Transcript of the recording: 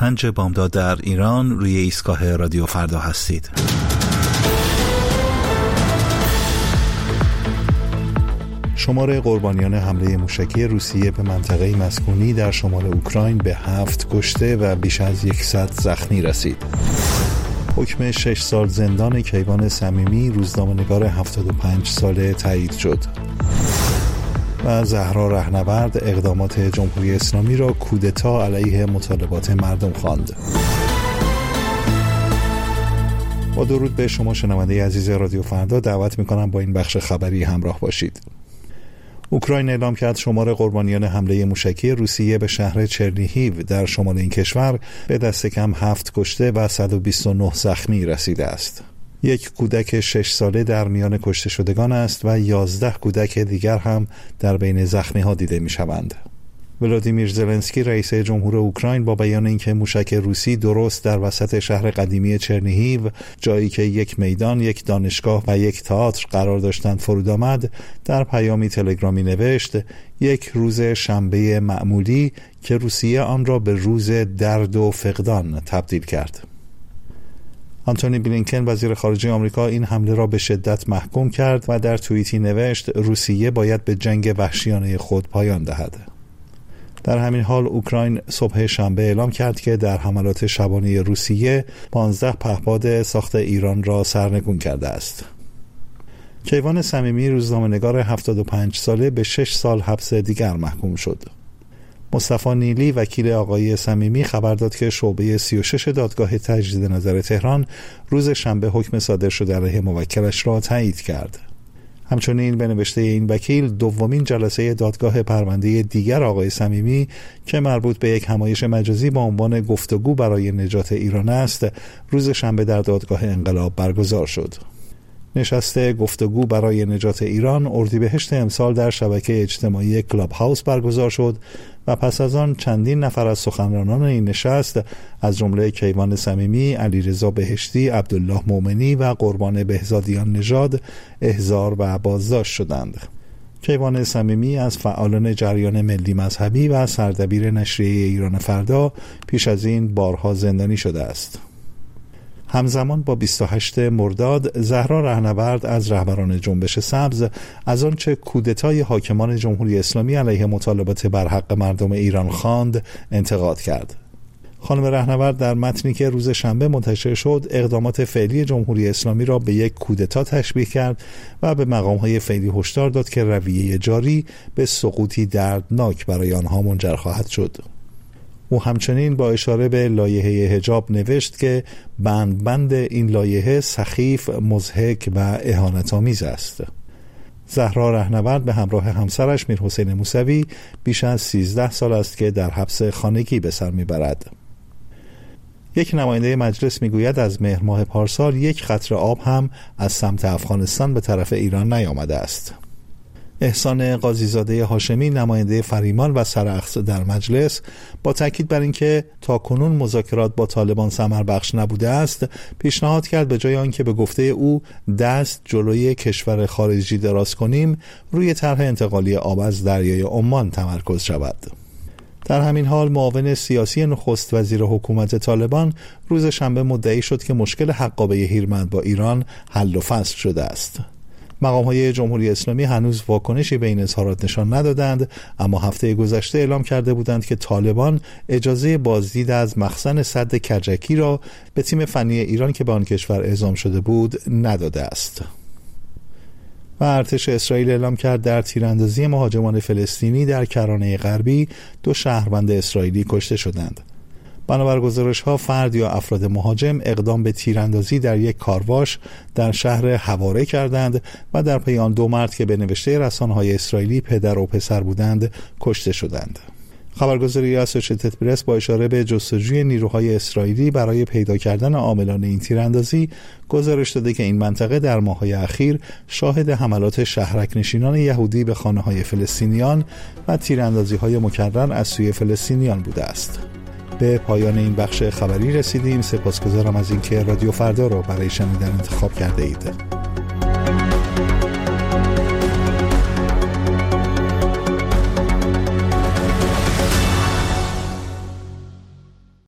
5 بامداد در ایران روی ایستگاه رادیو فردا هستید. شمار قربانیان حمله موشکی روسیه به منطقه مسکونی در شمال اوکراین به 7 کشته و بیش از 100 زخمی رسید. حکم 6 سال زندان کیوان صمیمی روزنامه‌نگار 75 ساله تایید شد. و زهرا رهنورد اقدامات جمهوری اسلامی را کودتا علیه مطالبات مردم خواند. با درود به شما شنونده عزیز رادیو فردا، دعوت می‌کنم با این بخش خبری همراه باشید. اوکراین اعلام کرد شمار قربانیان حمله موشکی روسیه به شهر چرنیهیو در شمال این کشور به دست کم 7 کشته و 129 زخمی رسیده است. یک کودک 6 ساله در میان کشته شدگان است و 11 کودک دیگر هم در بین زخمی ها دیده می شوند. ولادیمیر زلنسکی رئیس جمهور اوکراین با بیان اینکه موشک روسی درست در وسط شهر قدیمی چرنیهیو، جایی که یک میدان، یک دانشگاه و یک تئاتر قرار داشتند، فرود آمد، در پیامی تلگرامی نوشت: یک روز شنبه معمولی که روسیه آن را به روز درد و فقدان تبدیل کرد. آنتونی بلینکن وزیر خارجه آمریکا این حمله را به شدت محکوم کرد و در توییتی نوشت روسیه باید به جنگ وحشیانه خود پایان دهد. در همین حال اوکراین صبح شنبه اعلام کرد که در حملات شبانه روسیه 15 پهپاد ساخت ایران را سرنگون کرده است. کیوان صمیمی روزنامه‌نگار 75 ساله به 6 سال حبس دیگر محکوم شد. مصطفی نیلی وکیل آقای صمیمی خبر داد که شعبه 36 دادگاه تجدید نظر تهران روز شنبه حکم صادر شده علیه موکلش را تایید کرد. همچنین به نوشته این وکیل دومین جلسه دادگاه پرونده دیگر آقای صمیمی که مربوط به یک همایش مجازی با عنوان گفتگو برای نجات ایران است، روز شنبه در دادگاه انقلاب برگزار شد. نشست گفتگو برای نجات ایران اردیبهشت امسال در شبکه اجتماعی کلاب هاوس برگزار شد و پس از آن چندین نفر از سخنرانان این نشست از جمله کیوان صمیمی، علیرضا بهشتی، عبدالله مومنی و قربان بهزادیان نژاد احضار و بازداشت شدند. کیوان صمیمی از فعالان جریان ملی مذهبی و سردبیر نشریه ایران فردا پیش از این بارها زندانی شده است. همزمان با 28 مرداد، زهرا رهنورد از رهبران جنبش سبز از آنچه کودتای حاکمان جمهوری اسلامی علیه مطالبات برحق مردم ایران خواند انتقاد کرد. خانم رهنورد در متنی که روز شنبه منتشر شد، اقدامات فعلی جمهوری اسلامی را به یک کودتا تشبیه کرد و به مقام‌های فعلی هشدار داد که رویه جاری به سقوطی دردناک برای آنها منجر خواهد شد. او همچنین با اشاره به لایحه حجاب نوشت که بند این لایحه سخیف، مضحک و اهانت‌آمیز است. زهرا رهنورد به همراه همسرش میرحسین موسوی بیش از 13 سال است که در حبس خانگی به سر میبرد. یک نماینده مجلس میگوید از مهر ماه پارسال یک قطره آب هم از سمت افغانستان به طرف ایران نیامده است. احسان قاضیزاده هاشمی نماینده فریمان و سرأخذ در مجلس با تاکید بر اینکه تاکنون مذاکرات با طالبان ثمربخش نبوده است، پیشنهاد کرد به جای آنکه به گفته او دست جلوی کشور خارجی دراز کنیم، روی طرح انتقالی آب از دریای عمان تمرکز شود. در همین حال معاون سیاسی نخست وزیر حکومت طالبان روز شنبه مدعی شد که مشکل حقابه هیرمند با ایران حل و فصل شده است. مقام‌های جمهوری اسلامی هنوز واکنشی به این اظهارات نشان ندادند، اما هفته گذشته اعلام کرده بودند که طالبان اجازه بازدید از مخزن سد کجکی را به تیم فنی ایران که به آن کشور اعزام شده بود نداده است. و ارتش اسرائیل اعلام کرد در تیراندازی مهاجمان فلسطینی در کرانه غربی 2 شهروند اسرائیلی کشته شدند. بنابر گزارش‌ها فرد یا افراد مهاجم اقدام به تیراندازی در یک کارواش در شهر حواره کردند و در پی آن 2 مرد که به نوشته رسانه‌های اسرائیلی پدر و پسر بودند کشته شدند. خبرگزاری اسوشییتد پرس با اشاره به جستجوی نیروهای اسرائیلی برای پیدا کردن عاملان این تیراندازی گزارش داده که این منطقه در ماه‌های اخیر شاهد حملات شهرک‌نشینان یهودی به خانه‌های فلسطینیان و تیراندازی‌های مکرر از سوی فلسطینیان بوده است. به پایان این بخش خبری رسیدیم. سپاسگزارم از اینکه رادیو فردا را برای شنیدن انتخاب کرده اید.